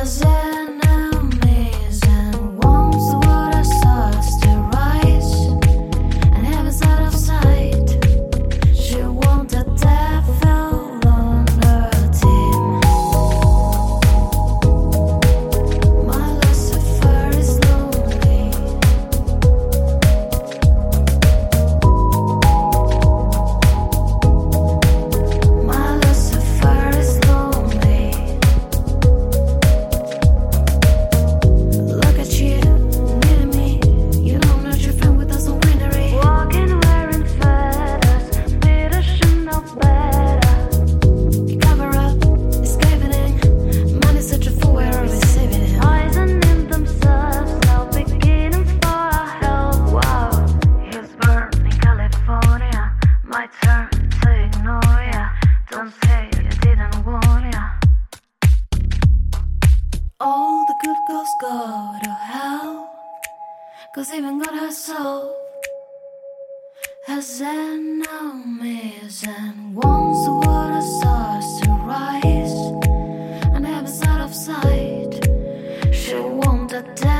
has enemies and wants the water starts to rise and heaven's out of sight. She wants the devil on her team. My Lucifer is lonely. My Lucifer is lonely. Look at you, needing me. You don't know your friend with us on winery. Walking wearing feathers, Peter should know better. You cover up, escaping in. Man is such a fool, we're always saving him. Poisoning themselves, now beginning for our help. Wow, he's burned in California. My turn to ignore ya. Don't say I didn't warn ya. All the good girls go to hell, 'cause even God herself has enemies and wants the water starts to rise and heaven's out of sight. She wants the devil